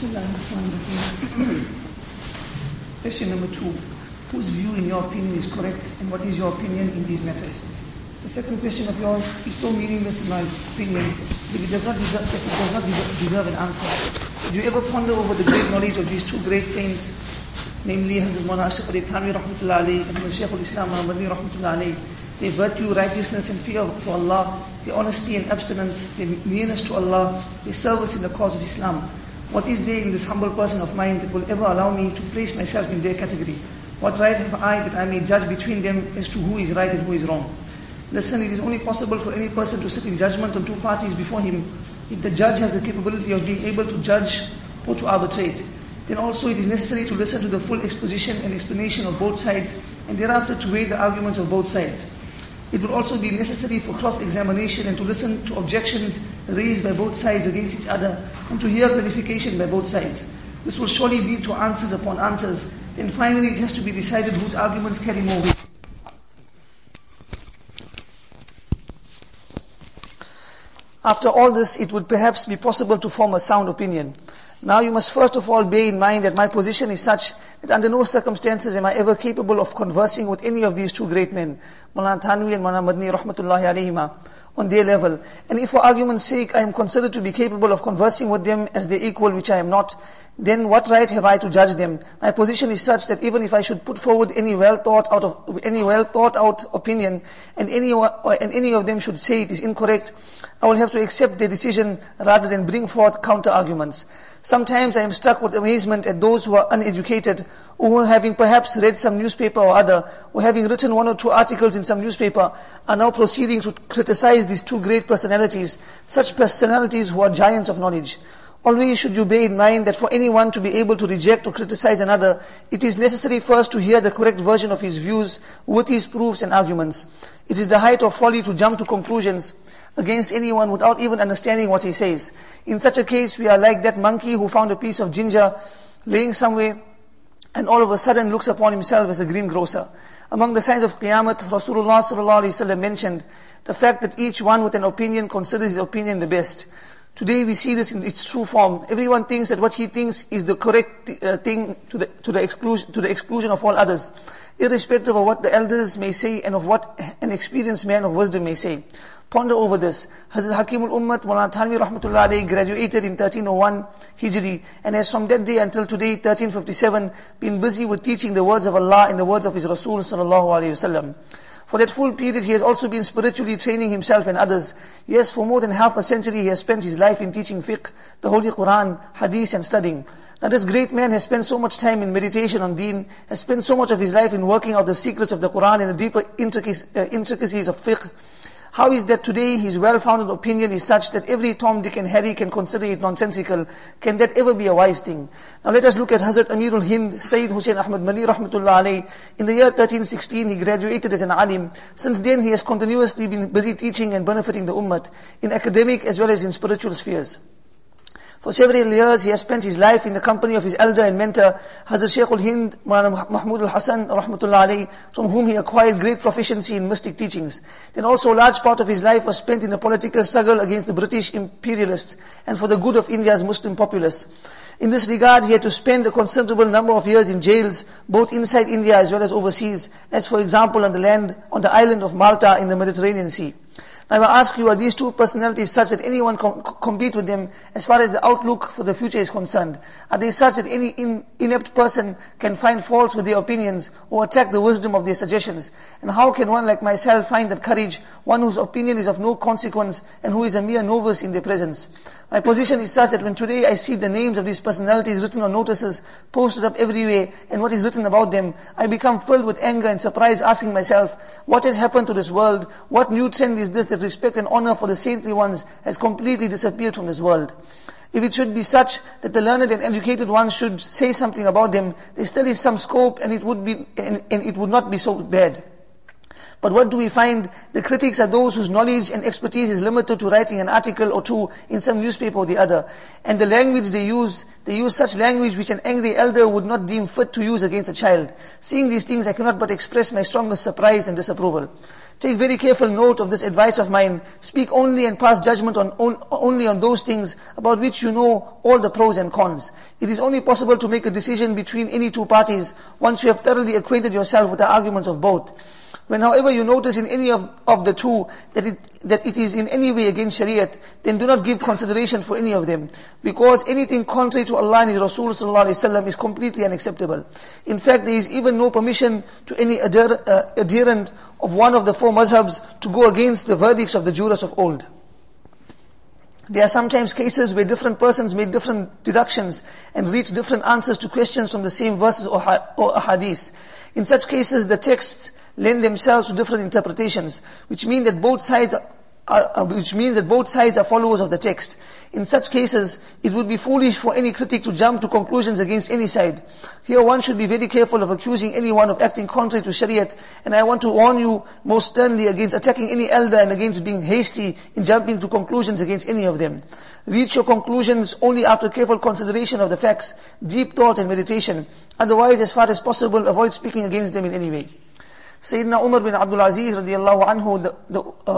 Bismillahirrahmanirrahim. Question number 2. Whose view in your opinion is correct and what is your opinion in these matters? The second question of yours is so meaningless in my opinion that it does not deserve an answer. Did you ever ponder over the great knowledge of these two great saints, namely Hazrat Mawlana Ashraf Ali Thanwi rahmatullahi alayhi and Shaykh al-Islam Muhammad Madni rahmatullahi alayhi? Their virtue, righteousness and fear for Allah, their honesty and abstinence, their nearness to Allah, their service in the cause of Islam. What is there in this humble person of mine that will ever allow me to place myself in their category? What right have I that I may judge between them as to who is right and who is wrong? Listen, it is only possible for any person to sit in judgment on two parties before him if the judge has the capability of being able to judge or to arbitrate. Then also it is necessary to listen to the full exposition and explanation of both sides and thereafter to weigh the arguments of both sides. It would also be necessary for cross-examination and to listen to objections raised by both sides against each other and to hear clarification by both sides. This will surely lead to answers upon answers. Then finally it has to be decided whose arguments carry more weight. After all this, it would perhaps be possible to form a sound opinion. Now you must first of all bear in mind that my position is such that under no circumstances am I ever capable of conversing with any of these two great men, Mawlana Thanwi and Mawlana Madni rahmatullahi alayhima, on their level. And if for argument's sake I am considered to be capable of conversing with them as their equal, which I am not, then what right have I to judge them? My position is such that even if I should put forward any well thought out opinion, and any of them should say it is incorrect, I will have to accept their decision rather than bring forth counter arguments. Sometimes I am struck with amazement at those who are uneducated, or who, having perhaps read some newspaper or other, or having written one or two articles in some newspaper, are now proceeding to criticize these two great personalities, such personalities who are giants of knowledge. Always should you bear in mind that for anyone to be able to reject or criticize another, it is necessary first to hear the correct version of his views with his proofs and arguments. It is the height of folly to jump to conclusions against anyone without even understanding what he says. In such a case, we are like that monkey who found a piece of ginger laying somewhere and all of a sudden looks upon himself as a greengrocer. Among the signs of Qiyamah, Rasulullah sallallahu alaihi wasallam mentioned the fact that each one with an opinion considers his opinion the best. Today we see this in its true form. Everyone thinks that what he thinks is the correct thing to the exclusion of all others, irrespective of what the elders may say and of what an experienced man of wisdom may say. Ponder over this. Hazrat Hakimul Ummat Mawlana Thanwi rahmatullahi alayhi graduated in 1301 Hijri and has from that day until today, 1357, been busy with teaching the words of Allah and the words of His Rasul sallallahu alayhi wasallam. For that full period, he has also been spiritually training himself and others. Yes, for more than half a century, he has spent his life in teaching fiqh, the Holy Quran, hadith and studying. Now this great man has spent so much time in meditation on deen, has spent so much of his life in working out the secrets of the Quran and the deeper intricacies of fiqh. How is that today his well-founded opinion is such that every Tom, Dick and Harry can consider it nonsensical? Can that ever be a wise thing? Now let us look at Hazrat Amirul Hind, Sayyid Hussain Ahmad Mali rahmatullah alayhi. In the year 1316, he graduated as an alim. Since then, he has continuously been busy teaching and benefiting the ummah, in academic as well as in spiritual spheres. For several years, he has spent his life in the company of his elder and mentor, Hazrat Shaykh al-Hind, Mawlana Mahmud al-Hasan, rahmatullah alayhi, from whom he acquired great proficiency in mystic teachings. Then also a large part of his life was spent in a political struggle against the British imperialists and for the good of India's Muslim populace. In this regard, he had to spend a considerable number of years in jails, both inside India as well as overseas, as for example on the island of Malta in the Mediterranean Sea. Now I ask you, are these two personalities such that anyone compete with them as far as the outlook for the future is concerned? Are they such that any inept person can find faults with their opinions or attack the wisdom of their suggestions? And how can one like myself find that courage, one whose opinion is of no consequence and who is a mere novice in their presence? My position is such that when today I see the names of these personalities written on notices, posted up everywhere, and what is written about them, I become filled with anger and surprise, asking myself, what has happened to this world? What new trend is this that respect and honor for the saintly ones has completely disappeared from this world? If it should be such that the learned and educated ones should say something about them, there still is some scope and it would not be so bad. But what do we find? The critics are those whose knowledge and expertise is limited to writing an article or two in some newspaper or the other. And the language they use such language which an angry elder would not deem fit to use against a child. Seeing these things, I cannot but express my strongest surprise and disapproval. Take very careful note of this advice of mine. Speak only and pass judgment only on those things about which you know all the pros and cons. It is only possible to make a decision between any two parties once you have thoroughly acquainted yourself with the arguments of both. When however you notice in any of the two that it is in any way against Shariat, then do not give consideration for any of them, because anything contrary to Allah and His Rasul sallallahu alaihi wasallam is completely unacceptable. In fact, there is even no permission to any adherent of one of the four mazhabs to go against the verdicts of the jurists of old. There are sometimes cases where different persons made different deductions and reached different answers to questions from the same verses or hadith. In such cases, the texts lend themselves to different interpretations, which means that both sides are followers of the text. In such cases, it would be foolish for any critic to jump to conclusions against any side. Here one should be very careful of accusing anyone of acting contrary to Shariat, and I want to warn you most sternly against attacking any elder and against being hasty in jumping to conclusions against any of them. Reach your conclusions only after careful consideration of the facts, deep thought and meditation. Otherwise, as far as possible, avoid speaking against them in any way. Sayyidina Umar bin Abdul Aziz radiallahu anhu, the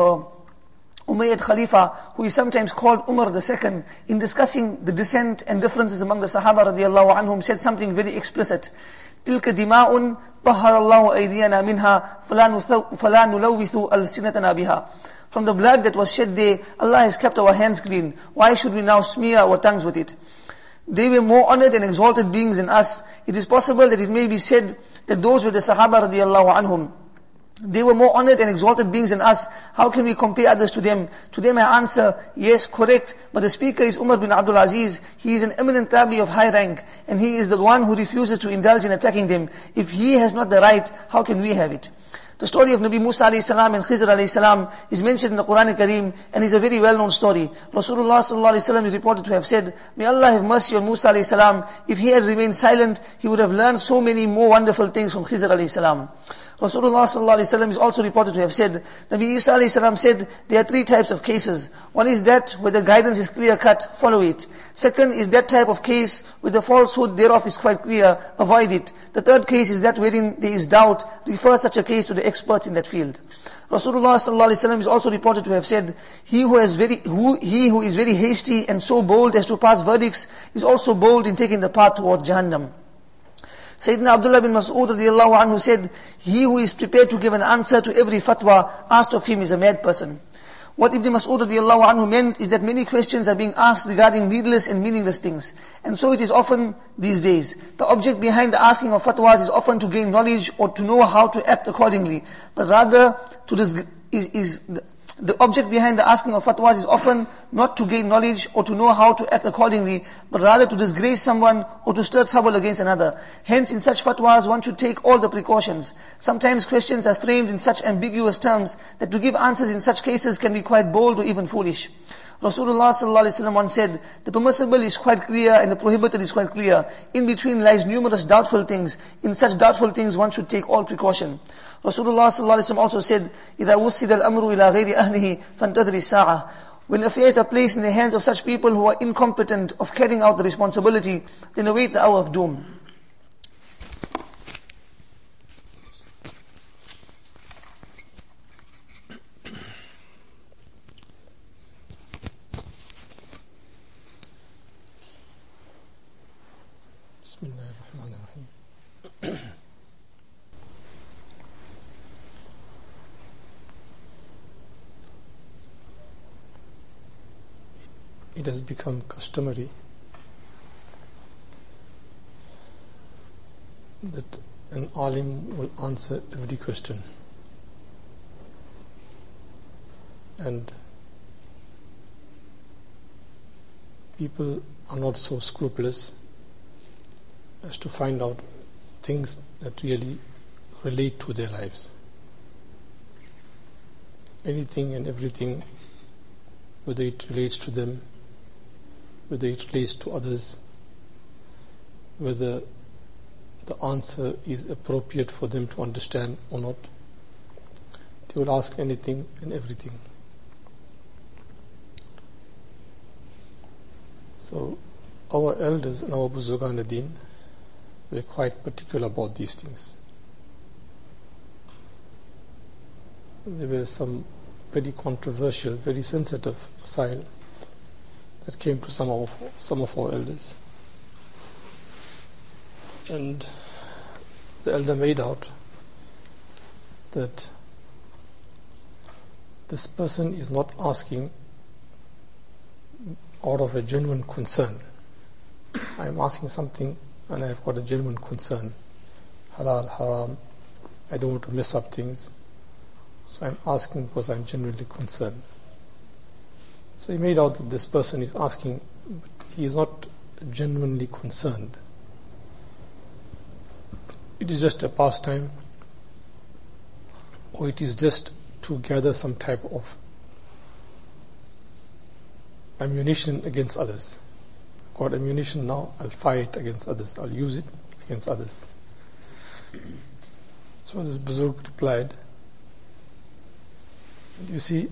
Umayyad Khalifa, who is sometimes called Umar II, in discussing the dissent and differences among the Sahaba radiallahu anhum, said something very explicit. تِلْكَ دِمَاءٌ طَهَّرَ اللَّهُ أَيْدِيَنَا مِنْهَا فَلَا نُلَوِّثُ أَلْسِنَتَنَا بِهَا. From the blood that was shed there, Allah has kept our hands clean. Why should we now smear our tongues with it? They were more honored and exalted beings than us. It is possible that it may be said that those were the Sahaba radiallahu anhum. They were more honored and exalted beings than us. How can we compare others to them? To them I answer, yes, correct. But the speaker is Umar bin Abdul Aziz. He is an eminent tabi of high rank, and he is the one who refuses to indulge in attacking them. If he has not the right, how can we have it? The story of Nabi Musa alayhi salam and Khizr alayhi salam is mentioned in the Quran Kareem and is a very well-known story. Rasulullah sallallahu alayhi wasallam is reported to have said, may Allah have mercy on Musa alayhi salam. If he had remained silent, he would have learned so many more wonderful things from Khizr alayhi salam. Rasulullah sallallahu alayhi wasallam is also reported to have said, Nabi Isa alayhi salam said, there are three types of cases. One is that where the guidance is clear cut, follow it. Second is that type of case where the falsehood thereof is quite clear, avoid it. The third case is that wherein there is doubt, refer such a case to the experts in that field. Rasulullah sallallahu alaihi wasallam is also reported to have said, he who is very hasty and so bold as to pass verdicts is also bold in taking the path towards Jahannam. Sayyidina Abdullah bin Mas'ud radiallahu anhu said, he who is prepared to give an answer to every fatwa asked of him is a mad person. What Ibn Mas'ud radiallahu anhu meant is that many questions are being asked regarding needless and meaningless things. And so it is often these days. The object behind the asking of fatwas is often to gain knowledge or to know how to act accordingly. But rather, the object behind the asking of fatwas is often not to gain knowledge or to know how to act accordingly, but rather to disgrace someone or to stir trouble against another. Hence, in such fatwas, one should take all the precautions. Sometimes questions are framed in such ambiguous terms that to give answers in such cases can be quite bold or even foolish. Rasulullah sallallahu alaihi wasallam once said, the permissible is quite clear and the prohibited is quite clear. In between lies numerous doubtful things. In such doubtful things one should take all precaution. Rasulullah sallallahu alaihi wasallam also said, إِذَا وُسِّدَ الْأَمْرُ إِلَى غَيْرِ أَهْلِهِ فَانْتَظِرِ السَّاعَةِ. When affairs are placed in the hands of such people who are incompetent of carrying out the responsibility, then await the hour of doom. It has become customary that an alim will answer every question, and people are not so scrupulous as to find out things that really relate to their lives. Anything and everything, whether it relates to them, whether it relates to others, whether the answer is appropriate for them to understand or not, they will ask anything and everything. So our elders and our Buzugan ad-Din were quite particular about these things. there were some very controversial, very sensitive masail that came to some of our elders. And the elder made out that this person is not asking out of a genuine concern. I am asking something and I have got a genuine concern. Halal, haram, I don't want to mess up things. So I'm asking because I'm genuinely concerned. So he made out that this person is asking, but he is not genuinely concerned. It is just a pastime, or it is just to gather some type of ammunition against others. Got ammunition now, I'll fight against others, I'll use it against others. So this Buzurg replied, you see,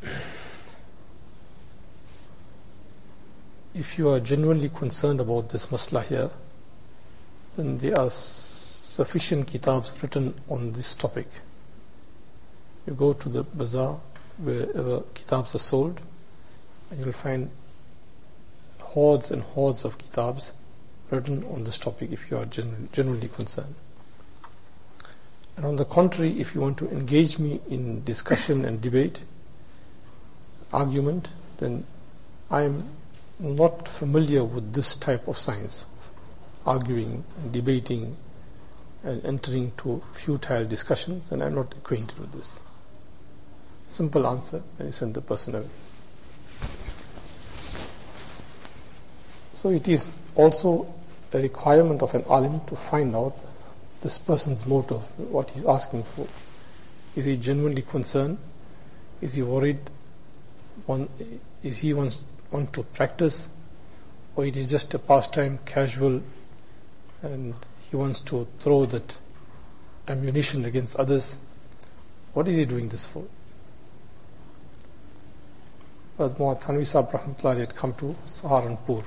if you are genuinely concerned about this masla here, then there are sufficient kitabs written on this topic. You go to the bazaar, wherever kitabs are sold, and you will find hordes and hordes of kitabs written on this topic if you are genuinely concerned. And on the contrary, if you want to engage me in discussion and debate, argument, then I am not familiar with this type of science, arguing and debating and entering to futile discussions, and I am not acquainted with this. Simple answer, and he sent the person away. So it is also a requirement of an alim to find out this person's motive, what he's asking for. Is he genuinely concerned? Is he worried? Is he want to practice? Or it is just a pastime, casual, and he wants to throw that ammunition against others? What is he doing this for? But Muhammad Thanvi Sahib Rahmatullah had come to Saharanpur.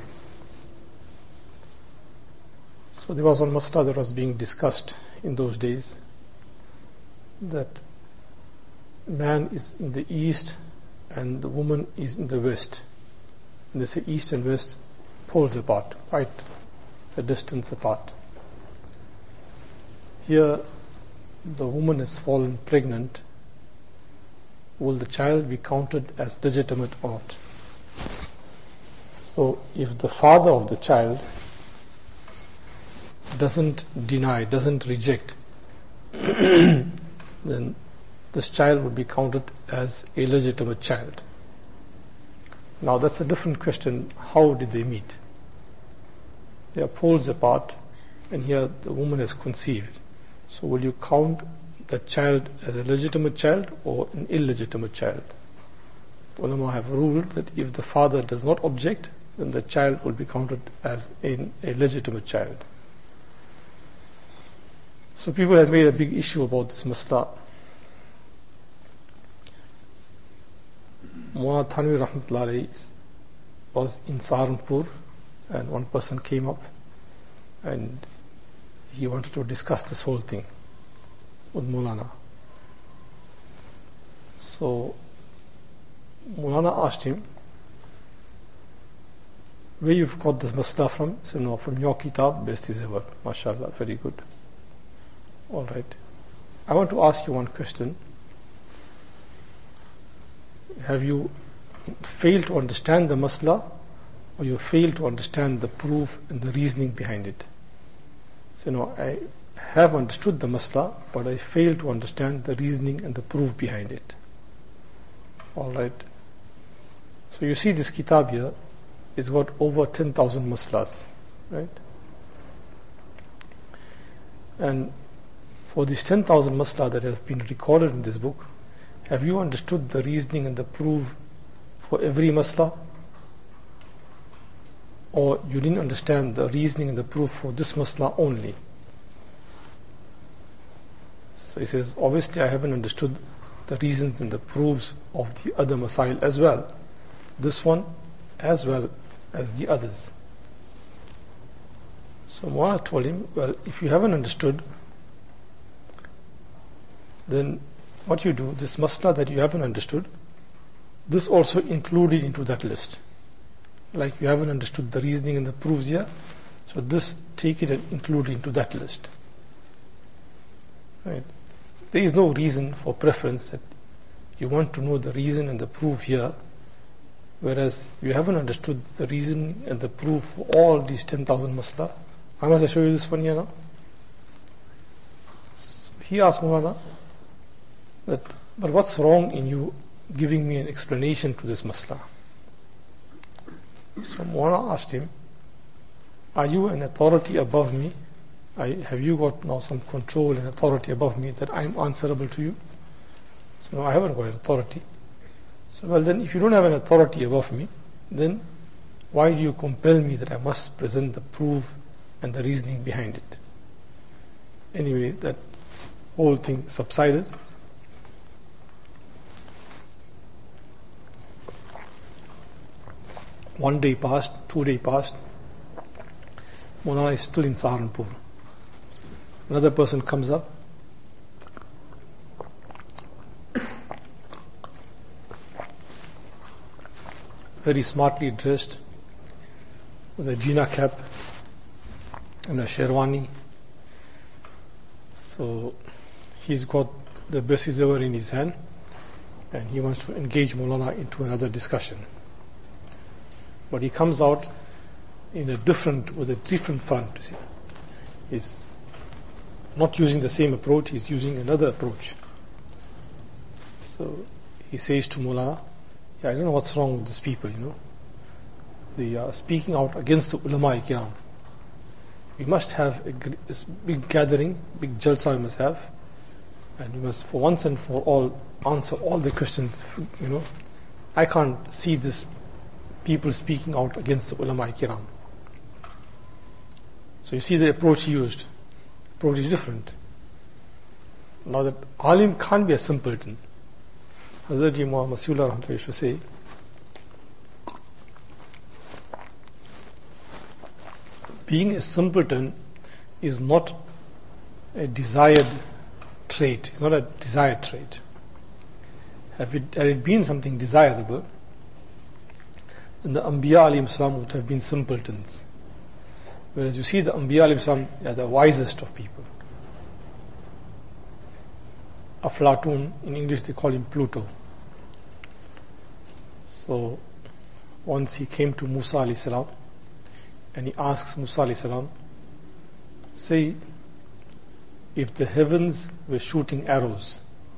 So there was one masla that was being discussed in those days, that man is in the east and the woman is in the west. And they say east and west poles apart, quite a distance apart. Here the woman has fallen pregnant. Will the child be counted as legitimate or not? So if the father of the child doesn't deny, doesn't reject, then this child would be counted as a legitimate child. Now that's a different question. How did they meet? They are poles apart, and here the woman has conceived. So will you count the child as a legitimate child or an illegitimate child? Ulama have ruled that if the father does not object, then the child will be counted as a legitimate child. So people have made a big issue about this masla. Muhammad Thanvi Rahmatullah Alayhi was in Saharanpur, and one person came up and he wanted to discuss this whole thing with Maulana. So Maulana asked him, where you've got this masla from? He said, no, from your kitab, best is ever. MashaAllah, very good. All right. I want to ask you one question. Have you failed to understand the masla, or you failed to understand the proof and the reasoning behind it? So, no, I have understood the masla, but I failed to understand the reasoning and the proof behind it. All right. So you see this kitab here, it's got over 10,000 maslas, right? And for these 10,000 masla that have been recorded in this book, have you understood the reasoning and the proof for every masla? Or you didn't understand the reasoning and the proof for this masla only? So he says, obviously I haven't understood the reasons and the proofs of the other masail as well. This one as well as the others. So Maulana told him, well, if you haven't understood, then what you do, this masla that you haven't understood, this also included into that list. Like you haven't understood the reasoning and the proofs here, so this take it and include it into that list. Right? There is no reason for preference that you want to know the reason and the proof here, whereas you haven't understood the reason and the proof for all these 10,000 masla. Why must I show you this one here now? So he asked Maulana that, but what's wrong in you giving me an explanation to this masla? So Maulana asked him, are you an authority above me? Have you got now some control and authority above me that I'm answerable to you? So no, I haven't got an authority. So well then, if you don't have an authority above me, then why do you compel me that I must present the proof and the reasoning behind it? Anyway, that whole thing subsided. One day passed, 2 days passed. Maulana is still in Saharanpur. Another person comes up. Very smartly dressed, with a Jina cap and a sherwani. So he's got the Besizavar in his hand, and he wants to engage Maulana into another discussion. But he comes out with a different front, you see. He's not using the same approach, he's using another approach. So he says to Maulana, I don't know what's wrong with these people, They are speaking out against the ulama-i-kiram. We must have this big gathering, big jalsa we must have, and we must for once and for all answer all the questions, I can't see this people speaking out against the ulama-i-kiram. So you see the approach he used. The approach is different. Now that alim can't be a simpleton. Hazrat Ji Muhammad Masihullah used to say, being a simpleton is not a desired trait. It's not a desired trait. Had it been something desirable, then the Anbiya alayhim salam would have been simpletons. Whereas you see the Anbiya alayhim salam are the wisest of people. Aflatun, in English they call him Pluto. So once he came to Musa alayhi salam and he asks Musa alayhi salam, say, if the heavens were shooting arrows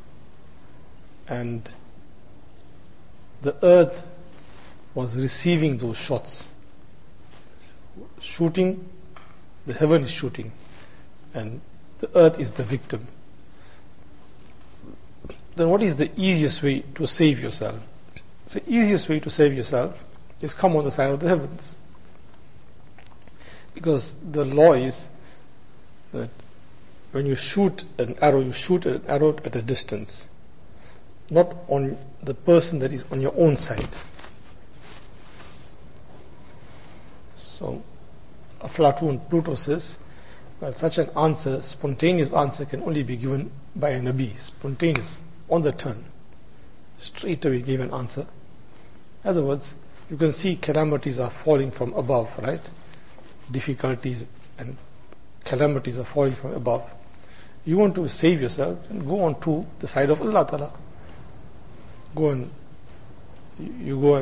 and the earth was receiving those shots, shooting, the heaven is shooting and the earth is the victim, then what is the easiest way to save yourself? The easiest way to save yourself is come on the side of the heavens. Because the law is that when you shoot an arrow, you shoot an arrow at a distance, not on the person that is on your own side. So Aflatun, Pluto says, well, such an answer, spontaneous answer, can only be given by a Nabi, spontaneous, on the turn. Straight away gave an answer. In other words, you can see calamities are falling from above, right? Difficulties and calamities are falling from above. You want to save yourself, and go on to the side of Allah Ta'ala. You go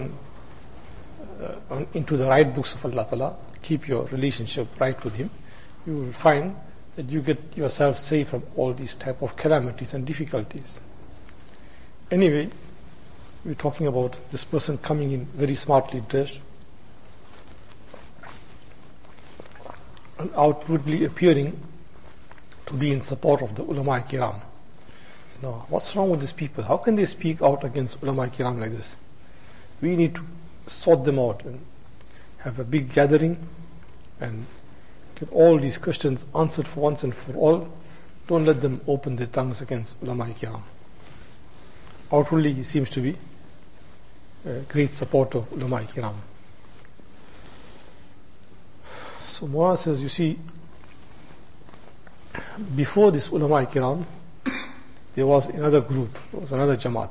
into the right books of Allah Ta'ala, keep your relationship right with Him. You will find that you get yourself safe from all these type of calamities and difficulties. Anyway, we're talking about this person coming in very smartly dressed and outwardly appearing to be in support of the ulama-i-kiram. So now, what's wrong with these people? How can they speak out against ulama-i-kiram like this? We need to sort them out and have a big gathering and get all these questions answered for once and for all. Don't let them open their tongues against ulama-i-kiram. Outwardly, he seems to be a great supporter of ulama-i-kiram. So Maulana says, you see, before this ulama-i-kiram, there was another group, there was another Jamaat.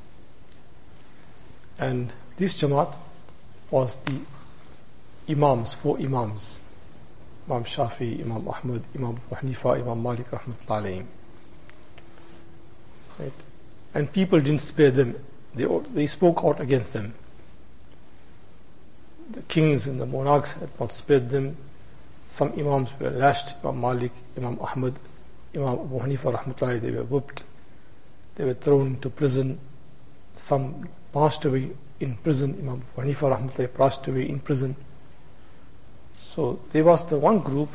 And this Jamaat was the Imams, 4 Imams. Imam Shafi, Imam Ahmad, Imam Abu Hanifa, Imam Malik rahmatullahi alayhim. Right? And people didn't spare them. They spoke out against them. The kings and the monarchs had not spared them. Some Imams were lashed, Imam Malik, Imam Ahmad, Imam Abu Hanifa rahmatullahi, they were whipped. They were thrown into prison. Some passed away in prison. Imam Abu Hanifa rahmatullahi passed away in prison. So there was the one group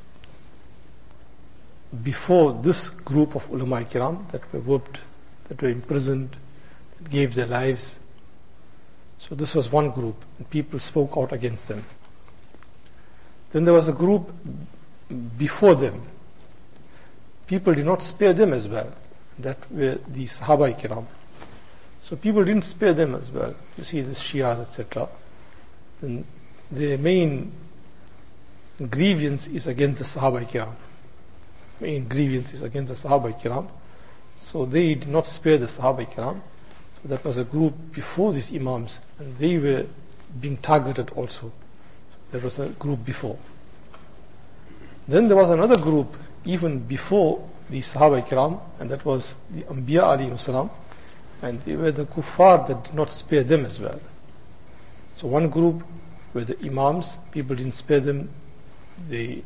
before this group of ulama kiram that were whipped, that were imprisoned, that gave their lives. So this was one group, and people spoke out against them. Then there was a group before them. People did not spare them as well. That were the Sahaba kiram. So people didn't spare them as well. You see the Shias, etc. Then their main grievance is against the Sahaba kiram. Main grievance is against the Sahaba kiram. So they did not spare the Sahaba kiram. So that was a group before these Imams, and they were being targeted also. There was a group before. Then there was another group even before the Sahaba kiram, and that was the Anbiya alayhi salam, and they were the kuffar that did not spare them as well. So one group were the Imams, people didn't spare them. They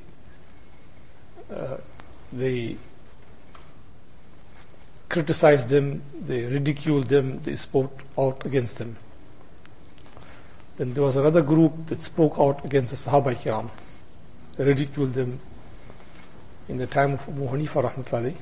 criticized them, they ridiculed them, they spoke out against them. Then there was another group that spoke out against the Sahaba kiram. They ridiculed them. In the time of Abu Hanifa rahmatullahi,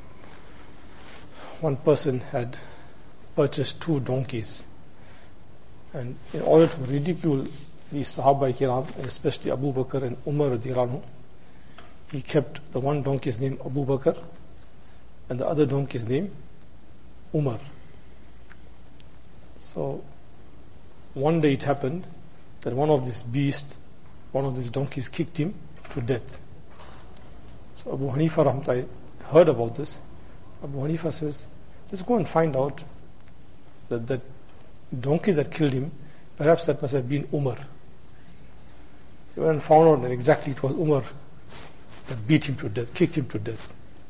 one person had purchased 2 donkeys, and in order to ridicule the Sahaba kiram, and especially Abu Bakr and Umar radiyallahu anhu, he kept the one donkey's name Abu Bakr and the other donkey's name Umar. So one day it happened that one of these beasts, one of these donkeys, kicked him to death. So Abu Hanifa rahmatullahi heard about this. Abu Hanifa says, let's go and find out that donkey that killed him, perhaps that must have been Umar. They went and found out that exactly it was Umar that beat him to death, kicked him to death.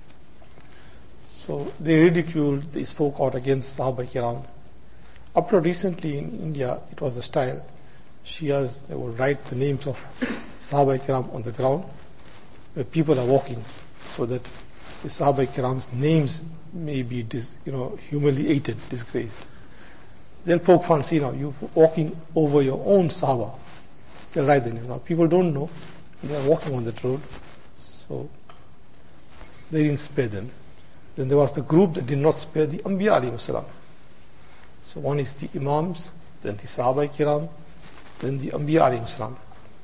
So they ridiculed, they spoke out against Sahaba kiram. Up to recently in India, it was the style. Shias, they would write the names of Sahaba kiram on the ground where people are walking, so that the Sahaba kiram's names may be humiliated, disgraced. They'll poke fun, see now, you're walking over your own Sahaba. They'll write the name. Now people don't know, they're walking on that road, so they didn't spare them. Then there was the group that did not spare the Anbiya alayhi salam. So one is the Imams, then the Sahaba kiram, then the Anbiya alayhi salam.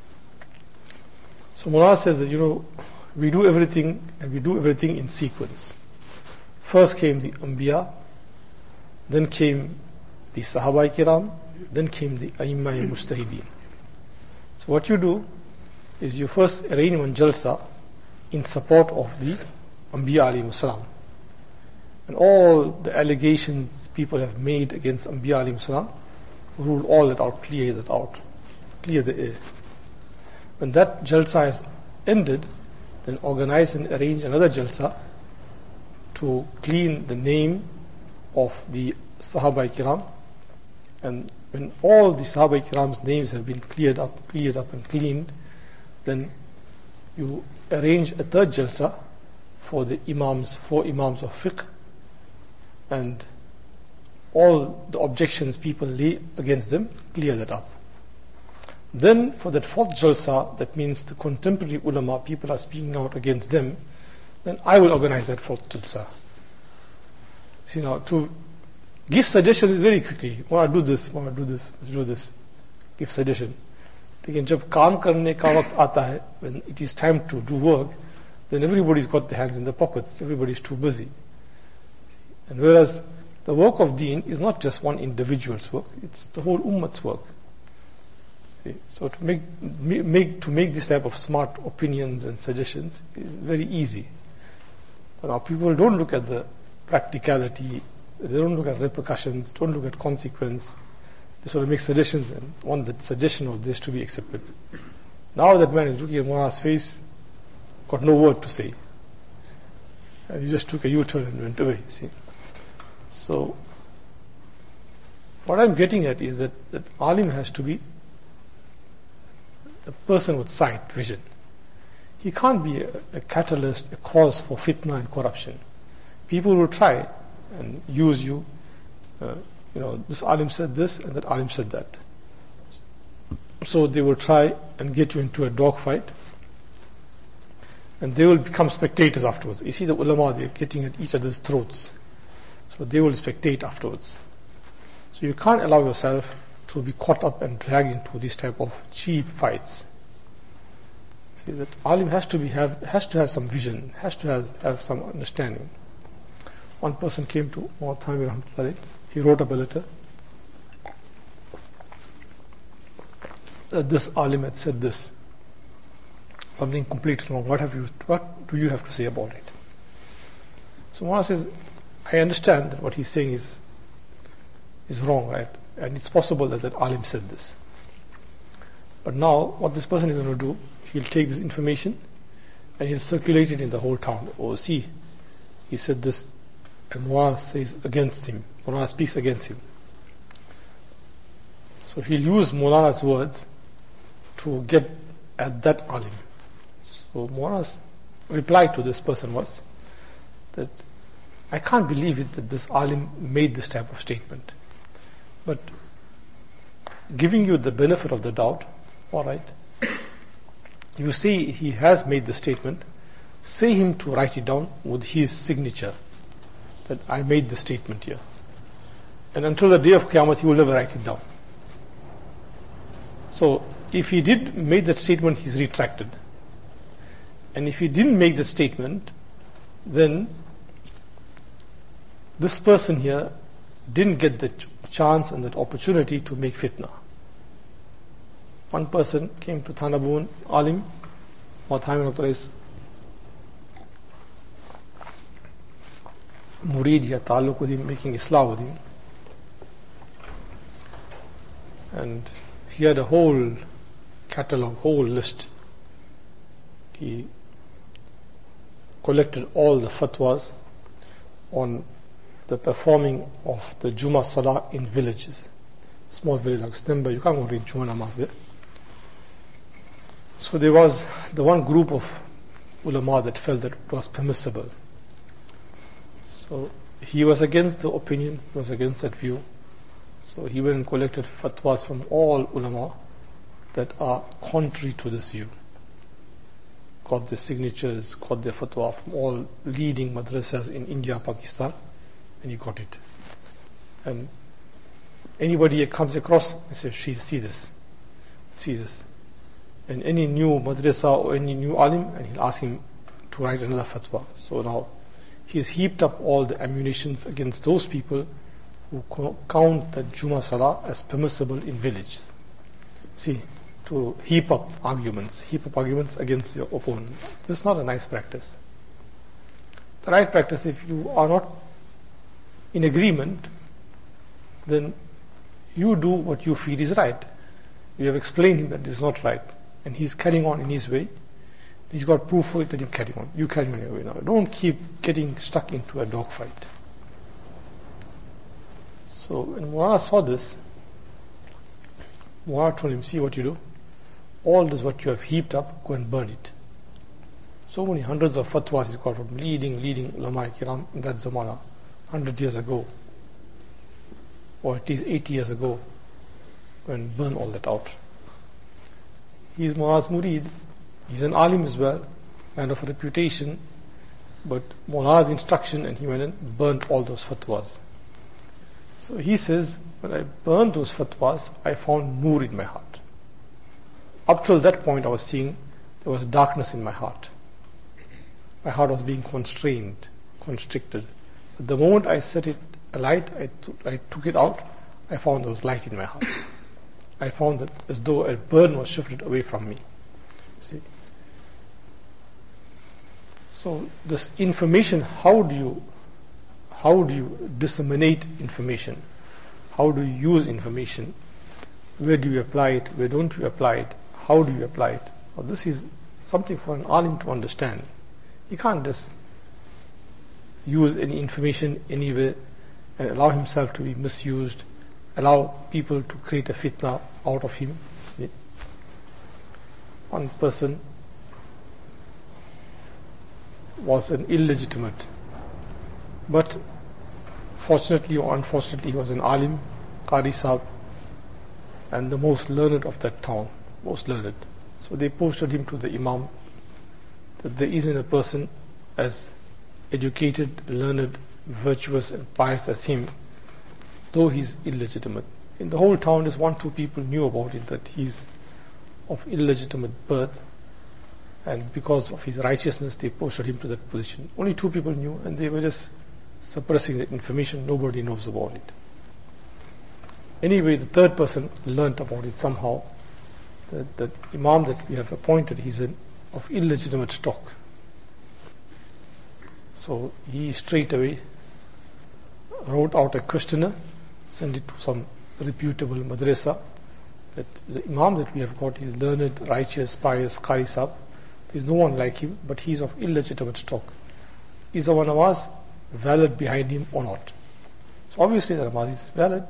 So Mullah says that, we do everything, and we do everything in sequence. First came the Anbiya, then came the Sahaba kiram, then came the Aimma Mujtahideen. So what you do is you first arrange one jalsa in support of the Anbiya alayhi salam. And all the allegations people have made against Anbiya alayhi salam, rule all that out, clear that out, clear the air. When that jalsa has ended, then organize and arrange another jalsa to clean the name of the Sahaba kiram. And when all the Sahaba kiram's names have been cleared up and cleaned, then you arrange a third jalsa for the Imams, 4 Imams of fiqh, and all the objections people lay against them, clear that up. Then for that 4th jalsa, that means the contemporary ulama, people are speaking out against them, then I will organize that 4th jalsa. See now, to give suggestions is very quickly. Want to do this, want to do this, do this. Give suggestion. Lekin jab kaam karne ka waqt aata hai, when it is time to do work, then everybody's got their hands in the pockets, everybody's too busy. And whereas the work of deen is not just one individual's work, it's the whole ummat's work. See? So to make this type of smart opinions and suggestions is very easy. But now people don't look at the practicality. They don't look at repercussions, don't look at consequence. They sort of make suggestions and want the suggestion of this to be accepted. Now that man is looking at Maulana's face, got no word to say. And he just took a U-turn and went away, you see. So, what I'm getting at is that alim has to be a person with sight, vision. He can't be a catalyst, a cause for fitna and corruption. People will try and use you. This alim said this and that alim said that. So they will try and get you into a dogfight, and they will become spectators afterwards. You see the ulama, they're getting at each other's throats. So they will spectate afterwards. So you can't allow yourself to be caught up and dragged into this type of cheap fights. See that alim has to have some vision, has to have some understanding. One person came to Maulana Thanvi Rahmatullahi. He wrote up a letter. This alim had said this, something completely wrong. What do you have to say about it? So Maulana says, I understand that what he's saying is wrong, right? And it's possible that alim said this. But now, what this person is going to do, he'll take this information and he'll circulate it in the whole town. Oh, see, he said this, and Maulana says against him. Maulana speaks against him. So he'll use Maulana's words to get at that alim. So Maulana's reply to this person was that I can't believe it that this alim made this type of statement. But giving you the benefit of the doubt, all right, if you say he has made the statement, say him to write it down with his signature, that I made the statement here. And until the day of Qiyamah, he will never write it down. So, if he did make that statement, he's retracted. And if he didn't make that statement, then this person here didn't get the chance and that opportunity to make fitna. One person came to Thanabun, alim, what time of place, murid ya ta'alluq with him, making islah with him. And he had a whole catalog, whole list. He collected all the fatwas on the performing of the Jummah Salah in villages. Small village like Stemba, you can't go read Jummah Namaz there. So there was the one group of ulama that felt that it was permissible. So he was against the opinion, he was against that view. So he went and collected fatwas from all ulama that are contrary to this view. Got their signatures, got their fatwa from all leading madrasas in India, Pakistan, and he got it. And anybody comes across and says, see this. And any new madrasa or any new alim, and he'll ask him to write another fatwa. So now he's heaped up all the ammunitions against those people who count the Jummah Salah as permissible in villages. See, to heap up arguments against your opponent. This is not a nice practice. The right practice, if you are not in agreement, then you do what you feel is right. You have explained him that this is not right, and he's carrying on in his way. He's got proof for it, that you carry on. You carry on your way now. Don't keep getting stuck into a dogfight. So when Maulana saw this, Maulana told him, see what you do. All this what you have heaped up, go and burn it. So many hundreds of fatwas he's got from leading ulama kiram in that zamana, 100 years ago, or at least 80 years ago. Go and burn all that out. He's Maulana's murid. He's an alim as well, man of reputation, but Maulana's instruction, and he went and burnt all those fatwas. So he says, when I burned those fatwas, I found nur in my heart. Up till that point, I was seeing there was darkness in my heart. My heart was being constrained, constricted. But the moment I set it alight, I took it out, I found there was light in my heart. I found that as though a burden was shifted away from me. See? So this information, how do how do you disseminate information? How do you use information? Where do you apply it? Where don't you apply it? How do you apply it? Well, this is something for an alim to understand. He can't just use any information anywhere and allow himself to be misused, allow people to create a fitna out of him. One person was an illegitimate, but fortunately or unfortunately he was an alim, Qari Sahib, and the most learned of that town, most learned. So they posted him to the imam that there isn't a person as educated, learned, virtuous and pious as him, though he's illegitimate. In the whole town, just 1-2 people knew about it, that he's of illegitimate birth, and because of his righteousness they posted him to that position. Only 2 people knew, and they were just suppressing the information. Nobody knows about it. Anyway, the 3rd person learnt about it somehow. The imam that we have appointed, he's of illegitimate stock. So he straight away wrote out a questionnaire, sent it to some reputable madrasa, that the imam that we have got is learned, righteous, pious, Qari Sahib. There is no one like him, but he is of illegitimate stock. Is our namaz valid behind him or not? So obviously the namaz is valid.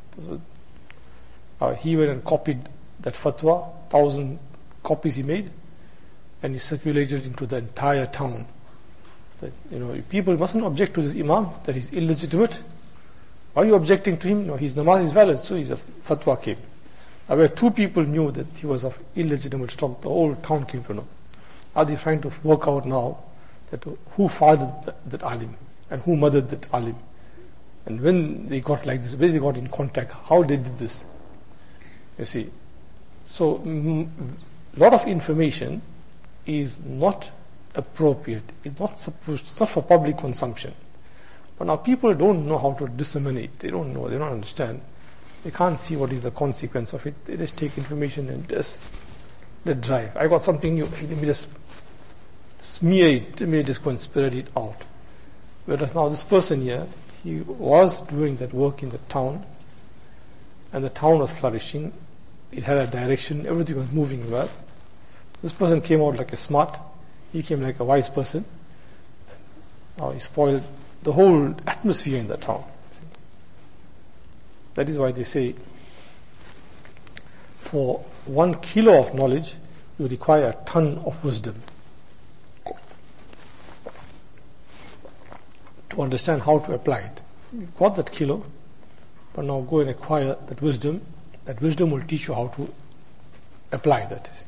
He went and copied that fatwa, 1,000 copies he made, and he circulated into the entire town. That, people mustn't object to this imam, that he's illegitimate. Why are you objecting to him? No, his namaz is valid, so his fatwa came. Where 2 people knew that he was of illegitimate stock, the whole town came to know. Are they trying to work out now that who fathered that alim and who mothered that alim? And when they got like this, when they got in contact, how they did this? You see. So, lot of information is not appropriate. It's not for public consumption. But now people don't know how to disseminate. They don't know. They don't understand. They can't see what is the consequence of it. They just take information and just let drive. I got something new. Let me just smear it. Let me just go and spread it out. Whereas now this person here, he was doing that work in the town, and the town was flourishing. It had a direction. Everything was moving well. This person came out like a smart. He came like a wise person. Now he spoiled the whole atmosphere in the town. That is why they say, for 1 kilo of knowledge, you require a ton of wisdom. To understand how to apply it. You got that kilo, but now go and acquire that wisdom. That wisdom will teach you how to apply that.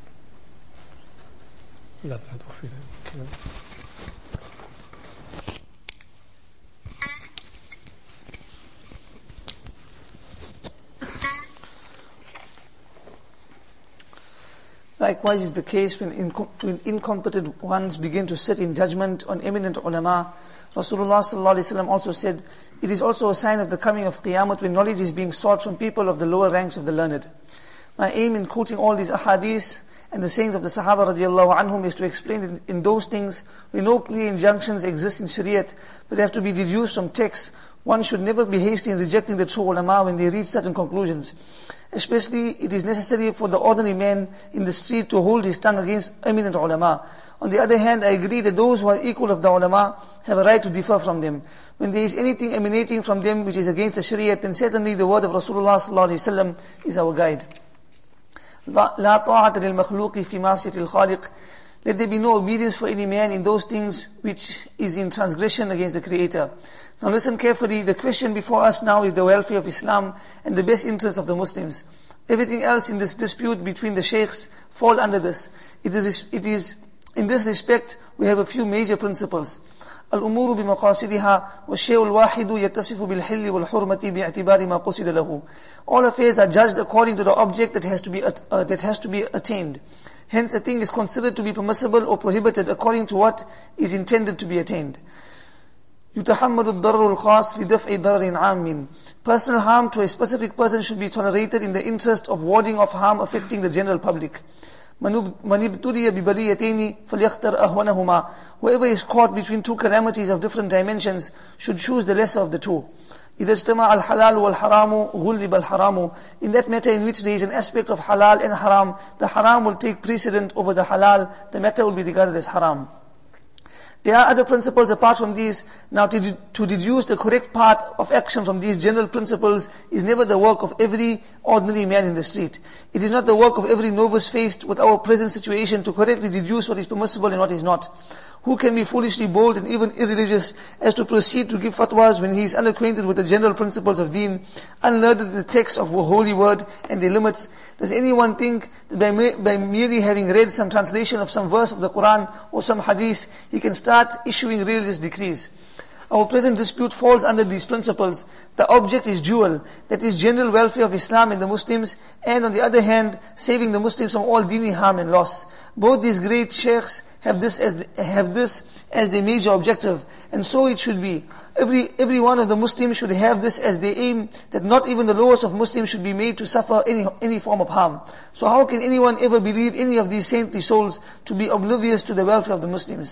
Likewise is the case when incompetent ones begin to sit in judgment on eminent ulama. Rasulullah ﷺ also said, it is also a sign of the coming of Qiyamah when knowledge is being sought from people of the lower ranks of the learned. My aim in quoting all these ahadith and the sayings of the Sahaba radiallahu anhum is to explain that in those things where no clear injunctions exist in Shariat, but have to be deduced from texts, one should never be hasty in rejecting the true ulama when they reach certain conclusions. Especially, it is necessary for the ordinary man in the street to hold his tongue against eminent ulama. On the other hand, I agree that those who are equal of the ulama have a right to differ from them. When there is anything emanating from them which is against the Shariat, then certainly the word of Rasulullah ﷺ is our guide. لا طاعة للمخلوق في معصية الخالق. Let there be no obedience for any man in those things which is in transgression against the Creator. Now listen carefully. The question before us now is the welfare of Islam and the best interests of the Muslims. Everything else in this dispute between the sheikhs fall under this. It is in this respect we have a few major principles. الأمور بمقاصدها والشيء الواحد يتصف بالحل والحرمة باعتبار ما قصد له. All affairs are judged according to the object that has to be attained. Hence a thing is considered to be permissible or prohibited according to what is intended to be attained. يتحمل الضرر الخاص لدفع ضرر عام. Personal harm to a specific person should be tolerated in the interest of warding off harm affecting the general public. مَنِ ابْتُلِيَ بِبَلِيَّتَيْنِ فَلْيَخْتَرْ أَهْوَنَهُمَا. Whoever is caught between two calamities of different dimensions should choose the lesser of the two. إِذَا اجْتَمَعَ الْحَلَالُ وَالْحَرَامُ غُلِّبَ الْحَرَامُ. In that matter in which there is an aspect of halal and haram, the haram will take precedent over the halal, the matter will be regarded as haram. There are other principles apart from these. Now to deduce the correct path of action from these general principles is never the work of every ordinary man in the street. It is not the work of every novice faced with our present situation to correctly deduce what is permissible and what is not. Who can be foolishly bold and even irreligious as to proceed to give fatwas when he is unacquainted with the general principles of deen, unlearned in the text of the holy word and their limits? Does anyone think that by merely having read some translation of some verse of the Quran or some hadith, he can start issuing religious decrees? Our present dispute falls under these principles. The object is dual, that is general welfare of Islam and the Muslims, and on the other hand, saving the Muslims from all dini harm and loss. Both these great sheikhs have this as their major objective, and so it should be. Every one of the Muslims should have this as their aim, that not even the lowest of Muslims should be made to suffer any form of harm. So how can anyone ever believe any of these saintly souls to be oblivious to the welfare of the Muslims?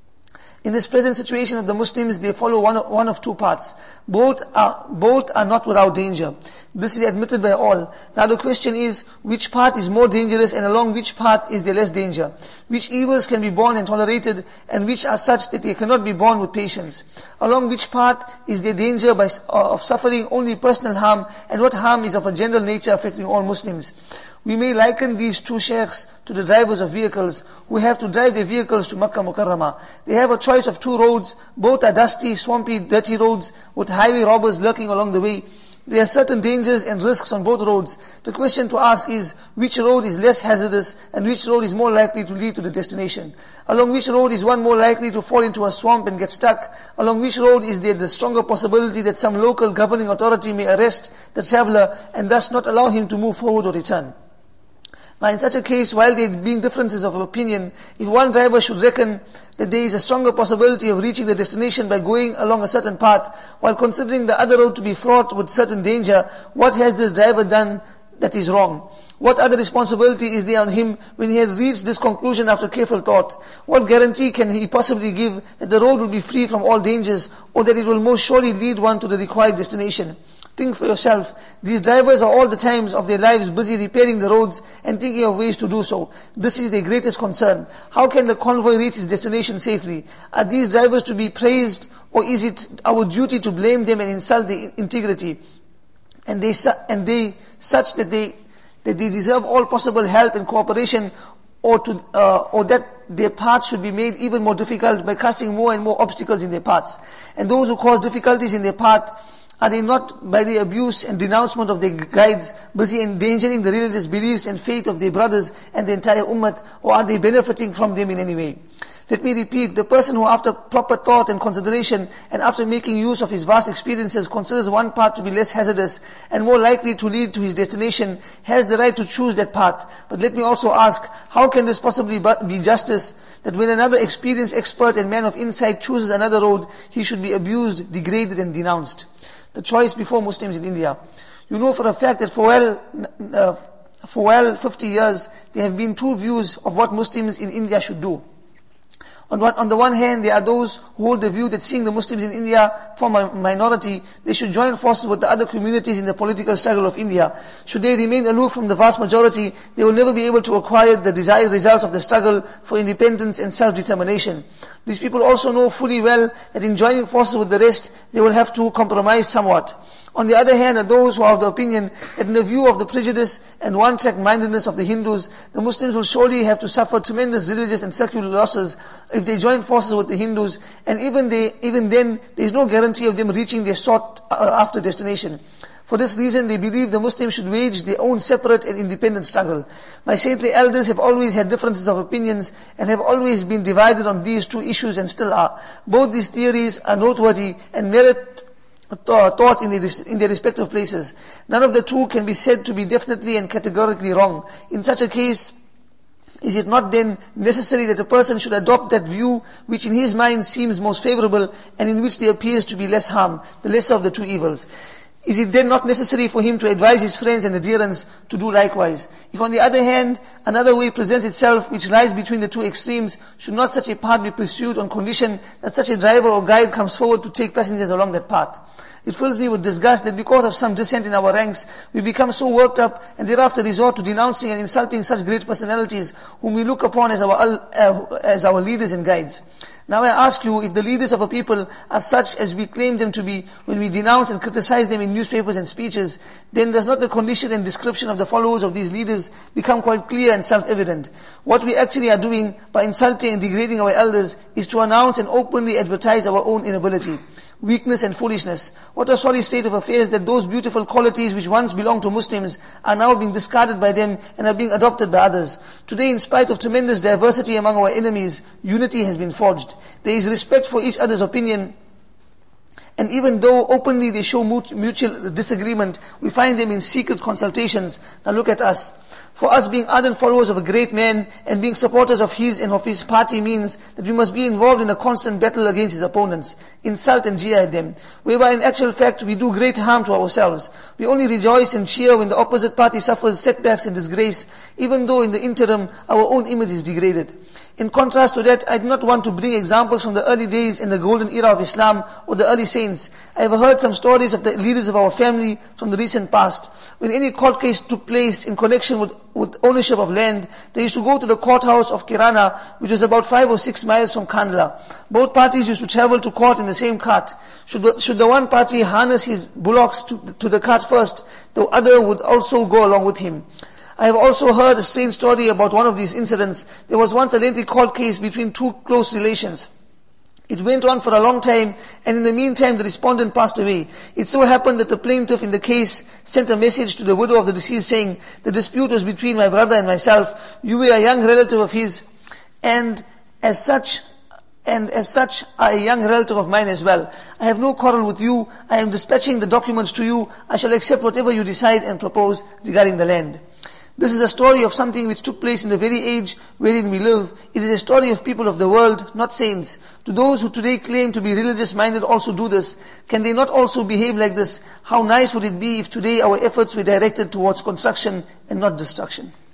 In this present situation of the Muslims, they follow one of two paths. Both are not without danger. This is admitted by all. Now the question is, which path is more dangerous and along which path is there less danger? Which evils can be borne and tolerated and which are such that they cannot be borne with patience? Along which path is there danger of suffering only personal harm, and what harm is of a general nature affecting all Muslims? We may liken these two sheikhs to the drivers of vehicles who have to drive their vehicles to Makkah Mukarramah. They have a choice of two roads. Both are dusty, swampy, dirty roads with highway robbers lurking along the way. There are certain dangers and risks on both roads. The question to ask is, which road is less hazardous and which road is more likely to lead to the destination? Along which road is one more likely to fall into a swamp and get stuck? Along which road is there the stronger possibility that some local governing authority may arrest the traveler and thus not allow him to move forward or return? Now in such a case, while there being differences of opinion, if one driver should reckon that there is a stronger possibility of reaching the destination by going along a certain path, while considering the other road to be fraught with certain danger, what has this driver done that is wrong? What other responsibility is there on him when he has reached this conclusion after careful thought? What guarantee can he possibly give that the road will be free from all dangers, or that it will most surely lead one to the required destination? Think for yourself. These drivers are all the times of their lives busy repairing the roads and thinking of ways to do so. This is their greatest concern. How can the convoy reach its destination safely? Are these drivers to be praised, or is it our duty to blame them and insult their integrity? And they such that they deserve all possible help and cooperation, or that their paths should be made even more difficult by casting more and more obstacles in their paths. And those who cause difficulties in their path, are they not by the abuse and denouncement of their guides busy endangering the religious beliefs and faith of their brothers and the entire ummah, or are they benefiting from them in any way? Let me repeat, the person who after proper thought and consideration and after making use of his vast experiences considers one path to be less hazardous and more likely to lead to his destination has the right to choose that path. But let me also ask, how can this possibly be justice, that when another experienced expert and man of insight chooses another road, he should be abused, degraded and denounced? The choice before Muslims in India. You know for a fact that for well 50 years, there have been two views of what Muslims in India should do. On the one hand, there are those who hold the view that seeing the Muslims in India form a minority, they should join forces with the other communities in the political struggle of India. Should they remain aloof from the vast majority, they will never be able to acquire the desired results of the struggle for independence and self-determination. These people also know fully well that in joining forces with the rest, they will have to compromise somewhat. On the other hand are those who are of the opinion that in the view of the prejudice and one-track mindedness of the Hindus, the Muslims will surely have to suffer tremendous religious and secular losses if they join forces with the Hindus, and even then, there is no guarantee of them reaching their sought after destination. For this reason, they believe the Muslims should wage their own separate and independent struggle. My saintly elders have always had differences of opinions and have always been divided on these two issues and still are. Both these theories are noteworthy and merit thought in their respective places. None of the two can be said to be definitely and categorically wrong. In such a case, is it not then necessary that a person should adopt that view which in his mind seems most favorable and in which there appears to be less harm, the lesser of the two evils? Is it then not necessary for him to advise his friends and adherents to do likewise? If on the other hand, another way presents itself which lies between the two extremes, should not such a path be pursued on condition that such a driver or guide comes forward to take passengers along that path? It fills me with disgust that because of some dissent in our ranks, we become so worked up and thereafter resort to denouncing and insulting such great personalities whom we look upon as our leaders and guides. Now I ask you, if the leaders of a people are such as we claim them to be when we denounce and criticize them in newspapers and speeches, then does not the condition and description of the followers of these leaders become quite clear and self-evident? What we actually are doing by insulting and degrading our elders is to announce and openly advertise our own inability, weakness and foolishness. What a sorry state of affairs that those beautiful qualities which once belonged to Muslims are now being discarded by them and are being adopted by others. Today, in spite of tremendous diversity among our enemies, unity has been forged. There is respect for each other's opinion, and even though openly they show mutual disagreement, we find them in secret consultations. Now look at us. For us, being ardent followers of a great man and being supporters of his and of his party means that we must be involved in a constant battle against his opponents, insult and jeer at them, whereby in actual fact we do great harm to ourselves. We only rejoice and cheer when the opposite party suffers setbacks and disgrace, even though in the interim our own image is degraded. In contrast to that, I do not want to bring examples from the early days in the golden era of Islam or the early saints. I have heard some stories of the leaders of our family from the recent past. When any court case took place in connection with ownership of land, they used to go to the courthouse of Kirana, which was about 5 or 6 miles from Kandla. Both parties used to travel to court in the same cart. Should the one party harness his bullocks to the cart first, the other would also go along with him. I have also heard a strange story about one of these incidents. There was once a lengthy court case between two close relations. It went on for a long time, and in the meantime the respondent passed away. It so happened that the plaintiff in the case sent a message to the widow of the deceased saying, "The dispute was between my brother and myself. You were a young relative of his, and as such are a young relative of mine as well. I have no quarrel with you. I am dispatching the documents to you. I shall accept whatever you decide and propose regarding the land." This is a story of something which took place in the very age wherein we live. It is a story of people of the world, not saints. Do those who today claim to be religious-minded also do this? Can they not also behave like this? How nice would it be if today our efforts were directed towards construction and not destruction?